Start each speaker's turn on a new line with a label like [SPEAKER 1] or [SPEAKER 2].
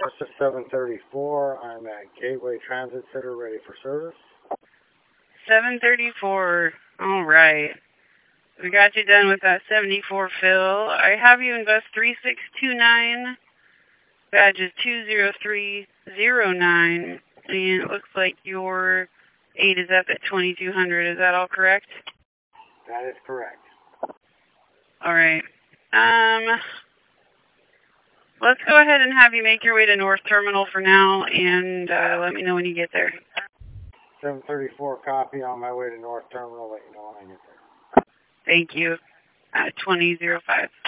[SPEAKER 1] North to 734. I'm at Gateway Transit Center, ready for service.
[SPEAKER 2] 734. All right. We got you done with that 74 fill. I have you invest 3629. Badge is 20309. And it looks like your 8 is up at 2200. Is that all correct?
[SPEAKER 1] That is correct.
[SPEAKER 2] All right. Let's go ahead and have you make your way to North Terminal for now, and let me know when you get there.
[SPEAKER 1] 734 copy, on my way to North Terminal. Let you know when I get there.
[SPEAKER 2] Thank you. 2005.